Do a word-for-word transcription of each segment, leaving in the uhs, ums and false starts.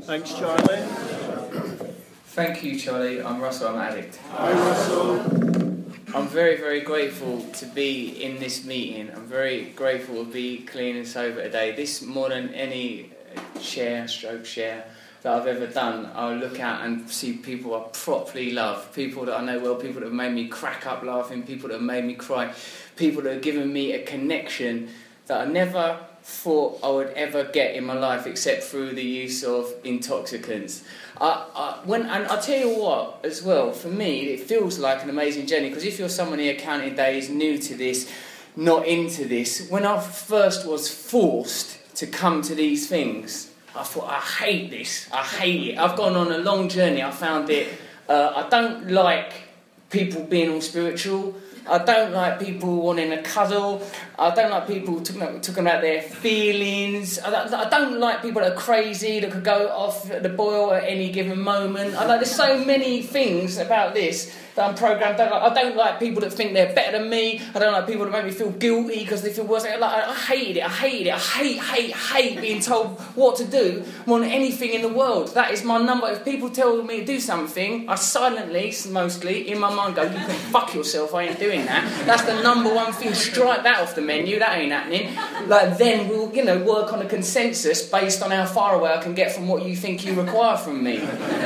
Thanks, Charlie. Thank you, Charlie. I'm Russell, I'm an addict. Hi, Russell. I'm very, very grateful to be in this meeting. I'm very grateful to be clean and sober today. This, more than any share, stroke share that I've ever done, I'll look out and see people I properly love, people that I know well, people that have made me crack up laughing, people that have made me cry, people that have given me a connection that I never thought I would ever get in my life except through the use of intoxicants. I, I, when, and I'll tell you what, as well, for me, it feels like an amazing journey, because if you're someone here counting days, new to this, not into this, when I first was forced to come to these things, I thought, I hate this, I hate it. I've gone on a long journey, I found it, uh, I don't like people being all spiritual, I don't like people wanting to cuddle, I don't like people talking about, talking about their feelings, I don't, I don't like people that are crazy, that could go off the boil at any given moment. I like, there's so many things about this that I'm programmed. I don't, like, I don't like people that think they're better than me, I don't like people that make me feel guilty because they feel worse. Like, I hated it, I hated it, I hate, hate, hate being told what to do more than anything in the world. That is my number. If people tell me to do something, I silently, mostly, in my mind go, you can fuck yourself, I ain't doing that. That's the number one thing. Strike that off the menu, that ain't happening. Like, then we'll, you know, work on a consensus based on how far away I can get from what you think you require from me.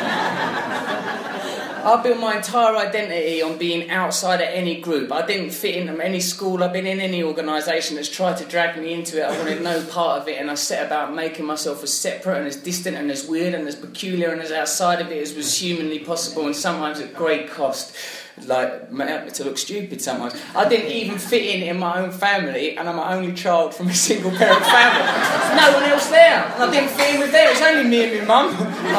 I built my entire identity on being outside of any group. I didn't fit into any school. I've been in any organisation that's tried to drag me into it. I wanted no part of it, and I set about making myself as separate and as distant and as weird and as peculiar and as outside of it as was humanly possible, and sometimes at great cost. Like, to look stupid sometimes. I didn't even fit in in my own family, and I'm my only child from a single parent family. There's no one else there, and I didn't fit in with them. It's only me and my mum.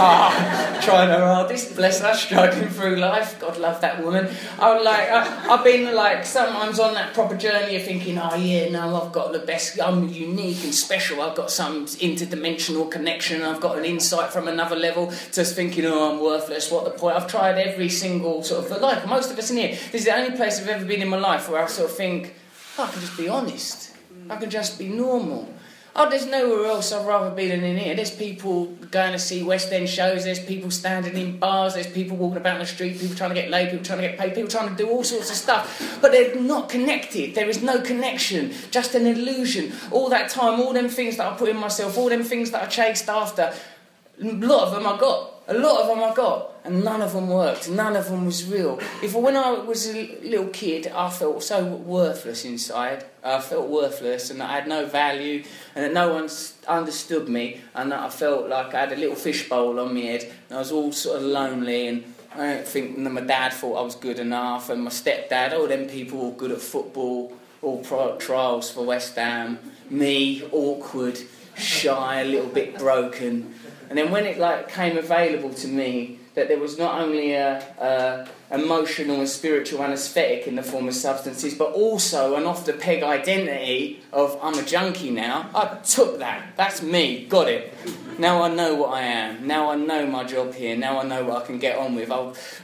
Ah, trying her hardest, bless her, struggling through life. God love that woman. I would like, I, I've been like sometimes on that proper journey of thinking, oh yeah, no, I've got the best. I'm unique and special. I've got some interdimensional connection. I've got an insight from another level. Just thinking, oh, I'm worthless. What the point? I've tried every single sort of like most of us in here. This is the only place I've ever been in my life where I sort of think, oh, I can just be honest. I can just be normal. Oh, there's nowhere else I'd rather be than in here. There's people going to see West End shows, there's people standing in bars, there's people walking about in the street, people trying to get laid, people trying to get paid, people trying to do all sorts of stuff. But they're not connected. There is no connection, just an illusion. All that time, all them things that I put in myself, all them things that I chased after, a lot of them I got. A lot of them I got, and none of them worked. None of them was real. If when I was a little kid, I felt so worthless inside. I felt worthless, and I had no value, and that no one understood me, and that I felt like I had a little fishbowl on my head, and I was all sort of lonely, and I don't think my dad thought I was good enough, and my stepdad, all them people all good at football, all pro trials for West Ham. Me, awkward, shy, a little bit broken. And then when it like came available to me that there was not only a, a emotional and spiritual anaesthetic in the form of substances, but also an off-the-peg identity of I'm a junkie now, I took that. That's me. Got it. Now I know what I am. Now I know my job here. Now I know what I can get on with. I've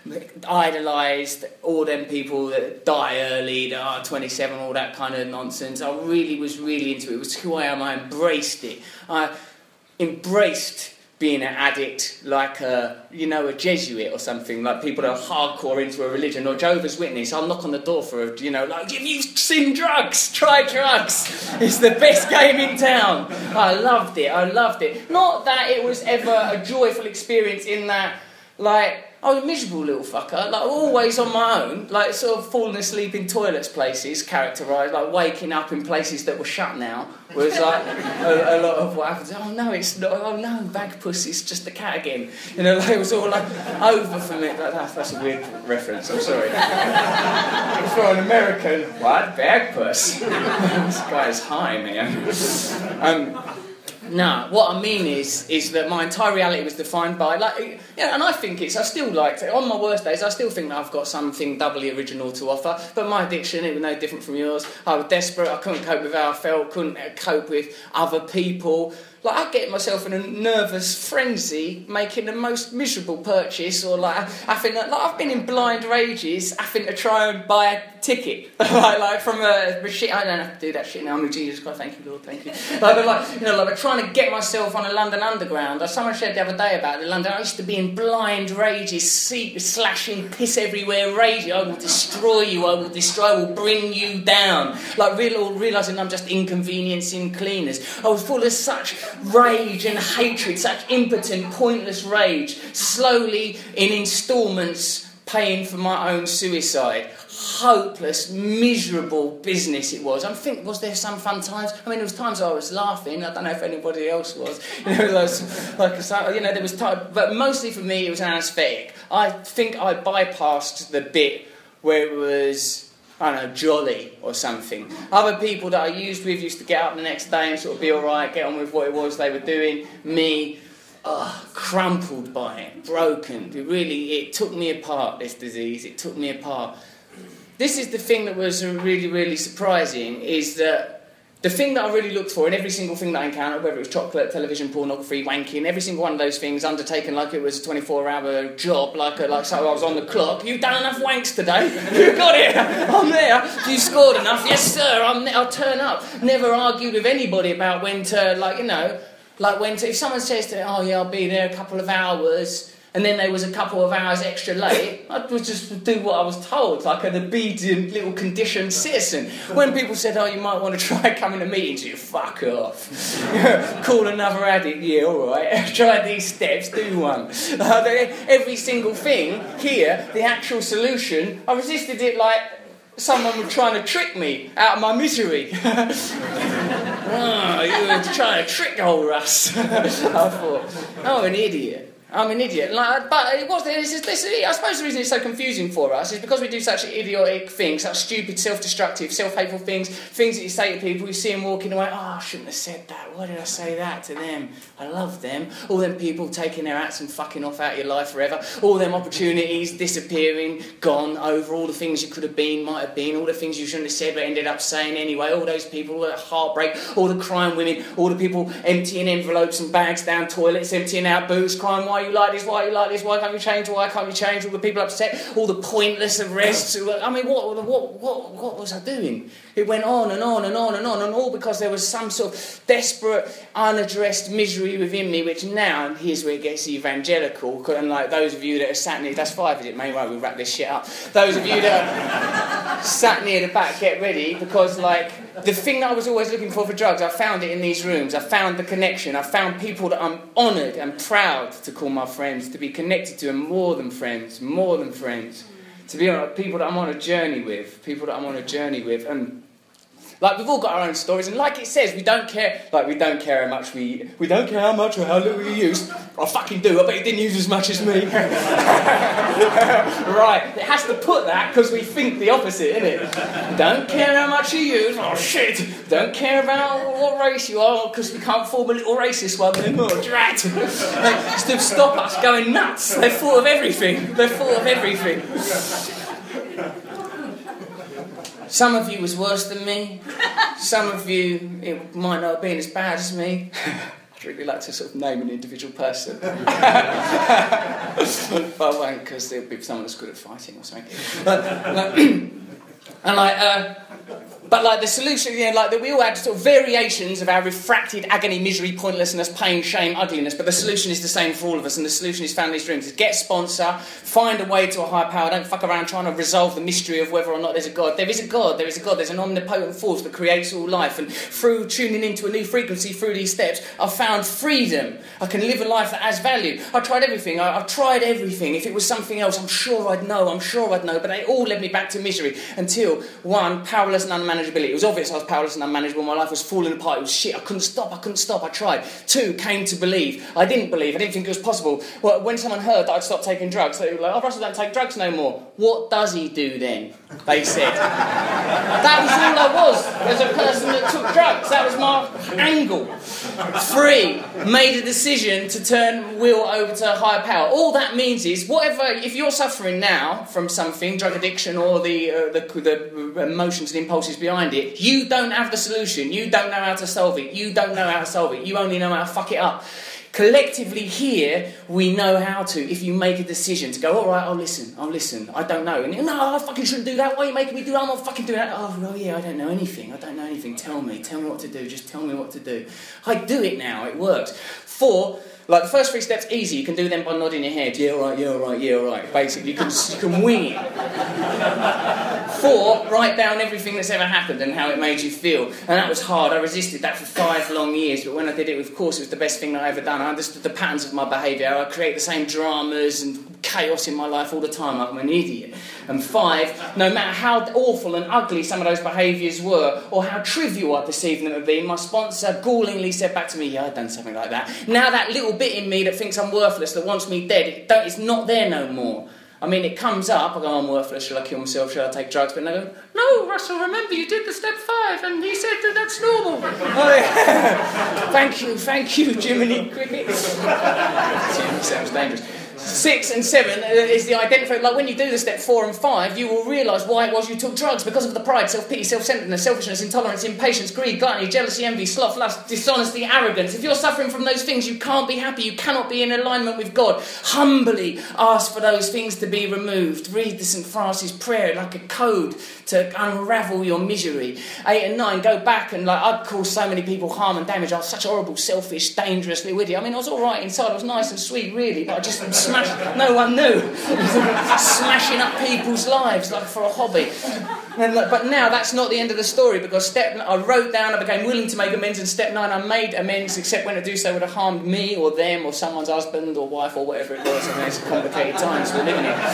idolised all them people that die early, that are twenty-seven, all that kind of nonsense. I really was really into it. It was who I am. I embraced it. I embraced being an addict, like a, you know, a Jesuit or something, like people that are hardcore into a religion, or Jehovah's Witness. I'll knock on the door for a, you know, like, if you've seen drugs, try drugs. It's the best game in town. I loved it, I loved it. Not that it was ever a joyful experience in that, like, I was a miserable little fucker, like always on my own, like sort of falling asleep in toilets places, characterised, like waking up in places that were shut now, was like a, a lot of what happens. Oh no, it's not, oh no, Bagpuss is just a cat again. You know, like it was all like over for me. Like, that's, that's a weird reference, I'm sorry. For an American, what, Bagpuss? This guy is high, man. Um, No, what I mean is, is that my entire reality was defined by, like, yeah, and I think it's, I still like, to, on my worst days, I still think that I've got something doubly original to offer, but my addiction, it was no different from yours. I was desperate, I couldn't cope with how I felt, couldn't cope with other people. Like, I get myself in a nervous frenzy, making the most miserable purchase, or like, having, like, I've been in blind rages, having to try and buy ticket, like, like from a, a shit. I don't have to do that shit now. I'm Jesus Christ, thank you, Lord, thank you. Like, but like, you know, like, trying to get myself on a London Underground. Like someone shared the other day about it, London. I used to be in blind rages, seat slashing, piss everywhere, raging. I will destroy you. I will destroy. I will bring you down. Like real, realizing I'm just inconveniencing cleaners. I was full of such rage and hatred, such impotent, pointless rage. Slowly, in instalments, paying for my own suicide. Hopeless, miserable business it was. I think, was there some fun times? I mean, there was times I was laughing. I don't know if anybody else was. You know, was like, you know, there was time, but mostly for me, it was anaesthetic. I think I bypassed the bit where it was, I don't know, jolly or something. Other people that I used with used to get up the next day and sort of be all right, get on with what it was they were doing. Me, oh, crumpled by it, broken. It really, it took me apart, this disease. It took me apart. This is the thing that was really, really surprising, is that the thing that I really looked for in every single thing that I encountered, whether it was chocolate, television, pornography, wanking, every single one of those things undertaken like it was a twenty-four hour job, like a, like so I was on the clock. You've done enough wanks today. You got it. I'm there. You scored enough. Yes, sir. I'm there. I'll turn up. Never argued with anybody about when to, like, you know, like when to, if someone says to me, oh yeah, I'll be there a couple of hours, and then there was a couple of hours extra late, I would just do what I was told, like an obedient little conditioned citizen. When people said, oh, you might want to try coming to meetings, you fuck off. Call another addict, yeah, all right. Try these steps, do one. Uh, every single thing here, the actual solution, I resisted it like someone was trying to trick me out of my misery. Oh, you were trying to trick old Russ. I thought, oh, an idiot. I'm an idiot. Like, but it was, this is, this, I suppose the reason it's so confusing for us is because we do such idiotic things, such stupid, self-destructive, self-hateful things, things that you say to people, you see them walking away, oh, I shouldn't have said that. Why did I say that to them? I love them. All them people taking their hats and fucking off out of your life forever. All them opportunities disappearing, gone, over. All the things you could have been, might have been. All the things you shouldn't have said but ended up saying anyway. All those people, all that heartbreak. All the crying women. All the people emptying envelopes and bags down toilets, emptying out boots, crying, why you like this, why you like this, why can't you change, why can't you change, all the people upset, all the pointless arrests. I mean, what, what, what, what was I doing? It went on and on and on and on, and all because there was some sort of desperate, unaddressed misery within me, which now, and here's where it gets evangelical, and like those of you that are sat near, that's five, is it? Maybe right, we'll wrap this shit up. Those of you that are sat near the back, get ready, because like, the thing that I was always looking for for drugs, I found it in these rooms. I found the connection. I found people that I'm honoured and proud to call my friends, to be connected to, and more than friends, more than friends. To be honest, people that I'm on a journey with, people that I'm on a journey with, and like, we've all got our own stories, and like it says, we don't care, like, we don't care how much we, we don't care how much or how little you use. I fucking do, I bet you didn't use as much as me. Right, it has to put that, because we think the opposite, innit? Don't care how much you use, oh shit. Don't care about what race you are, because we can't form a little racist one anymore, drat. Just to stop us going nuts. They're full of everything, they're full of everything. Some of you was worse than me. Some of you, it might not have been as bad as me. I'd really like to sort of name an individual person. But I won't, because there'll be someone that's good at fighting or something. But, like, and like, uh, but like the solution, you know, like that we all had sort of variations of our refracted agony, misery, pointlessness, pain, shame, ugliness, but the solution is the same for all of us, and the solution is found in these rooms. Is get a sponsor, find a way to a higher power, don't fuck around trying to resolve the mystery of whether or not there's a God. There is a God, there is a God, there's an omnipotent force that creates all life, and through tuning into a new frequency through these steps, I've found freedom. I can live a life that has value. I tried everything, I, I've tried everything. If it was something else, I'm sure I'd know, I'm sure I'd know, but they all led me back to misery, until, one, powerless and unmanageability. It was obvious I was powerless and unmanageable. My life was falling apart. It was shit. I couldn't stop. I couldn't stop. I tried. Two, came to believe. I didn't believe. I didn't think it was possible. Well, when someone heard that I'd stopped taking drugs, they were like, oh, Russell don't take drugs no more. What does he do then? They said. That was all I was, as a person that took drugs. That was my angle. Three, made a decision to turn Will over to a higher power. All that means is, whatever, if you're suffering now from something, drug addiction or the, uh, the, the emotions and impulses behind it, you don't have the solution. You don't know how to solve it. You don't know how to solve it. You only know how to fuck it up. Collectively here, we know how to, if you make a decision, to go, all right, I'll listen, I'll listen, I don't know. And you no, I fucking shouldn't do that, why are you making me do that? I'm not fucking doing that. Oh, well, yeah, I don't know anything, I don't know anything, tell me, tell me what to do, just tell me what to do. I do it now, it works. Four, like the first three steps, easy, you can do them by nodding your head, yeah, all right, yeah, all right, yeah, all right. Basically, you can, you can wing it. Four, write down everything that's ever happened and how it made you feel. And that was hard, I resisted that for five long years, but when I did it, of course, it was the best thing that I ever done. I understood the patterns of my behaviour, I create the same dramas and chaos in my life all the time, I'm an idiot. And five, no matter how awful and ugly some of those behaviours were, or how trivial I perceived them to be, my sponsor gallingly said back to me, yeah, I've done something like that. Now that little bit in me that thinks I'm worthless, that wants me dead, it don't, it's not there no more. I mean, it comes up, I go, I'm worthless, shall I kill myself, shall I take drugs? But they go, no, Russell, remember, you did the step five, and he said that that's normal. Oh, yeah. Thank you, thank you, Jiminy Cricket. Jimmy sounds dangerous. Six and seven is the identifier. Like when you do the step four and five, you will realise why it was you took drugs, because of the pride, self-pity, self-centeredness, selfishness, intolerance, impatience, greed, gluttony, jealousy, envy, sloth, lust, dishonesty, arrogance. If you're suffering from those things, you can't be happy, you cannot be in alignment with God. Humbly ask for those things to be removed. Read the Saint Francis prayer like a code to unravel your misery. Eight and nine, go back and like, I'd caused so many people harm and damage. I was such a horrible, selfish, dangerously witty. I mean, I was all right inside, I was nice and sweet, really, but I just smashed. No one knew. Smashing up people's lives like for a hobby. And, like, but now that's not the end of the story, because step I wrote down, I became willing to make amends, and step nine, I made amends, except when to do so would have harmed me or them or someone's husband or wife or whatever it was. I mean, it's complicated times we're living in.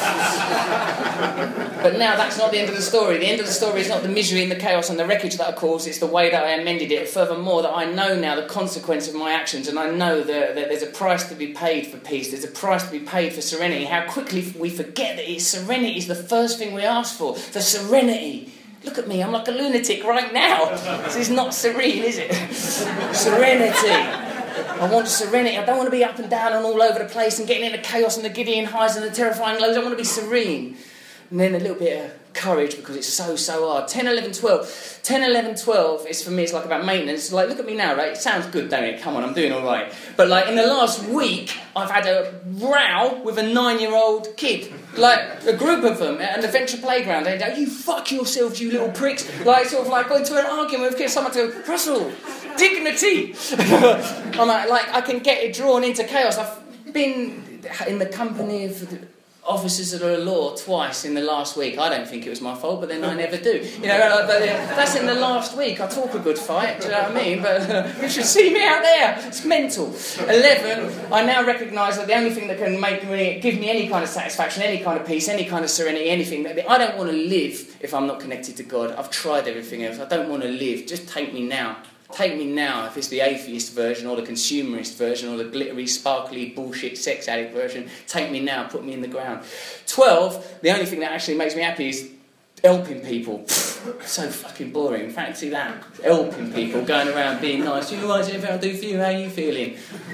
But now that's not the end of the story. The end of the story is not the misery and the chaos and the wreckage that I caused, it's the way that I amended it. Furthermore, that I know now the consequence of my actions, and I know that, that there's a price to be paid for peace, there's a price to be paid for serenity. How quickly we forget that it's serenity is the first thing we ask for. The serenity. Look at me, I'm like a lunatic right now. This is not serene, is it? Serenity. I want serenity. I don't want to be up and down and all over the place and getting into chaos and the Gideon highs and the terrifying lows. I want to be serene. And then a little bit of courage, because it's so, so hard. ten, eleven, twelve. ten, eleven, twelve is for me, it's like about maintenance. Like, look at me now, right? It sounds good, don't it? Come on, I'm doing all right. But like in the last week, I've had a row with a nine-year-old kid. Like a group of them at an adventure playground. They go, you fuck yourselves, you little pricks. Like sort of like going to an argument with kids. Someone to go, Russell, dignity. I'm like, like, I can get it drawn into chaos. I've been in the company of officers of the law twice in the last week. I don't think it was my fault, but then I never do. You know, like, but, uh, that's in the last week. I talk a good fight, do you know what I mean? But uh, you should see me out there. It's mental. Eleven, I now recognise that the only thing that can make me, give me any kind of satisfaction, any kind of peace, any kind of serenity, anything, I don't want to live if I'm not connected to God. I've tried everything else. I don't want to live. Just take me now. Take me now, if it's the atheist version or the consumerist version or the glittery, sparkly, bullshit, sex addict version. Take me now, put me in the ground. Twelve, the only thing that actually makes me happy is helping people. So fucking boring. Fancy that. Helping people, going around being nice. You know what, anything I'll do for you, how are you feeling?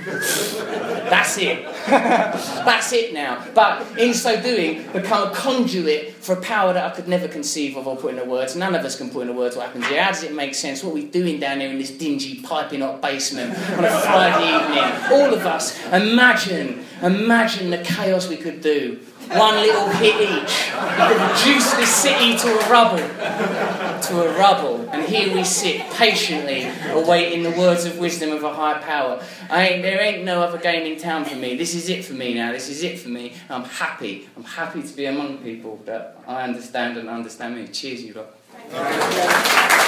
That's it. That's it now. But in so doing, become a conduit for a power that I could never conceive of or put into words. None of us can put into words what happens here. How does it make sense? What are we doing down here in this dingy, piping hot basement on a Friday evening? All of us, imagine, imagine the chaos we could do. One little hit each. We could reduce this city to a rubble. To a rubble. And here we sit, patiently, awaiting the words of wisdom of a higher power. I ain't, there ain't no other game in town for me. This is it for me now. This is it for me. I'm happy. I'm happy to be among people that I understand and understand me. Cheers, you lot.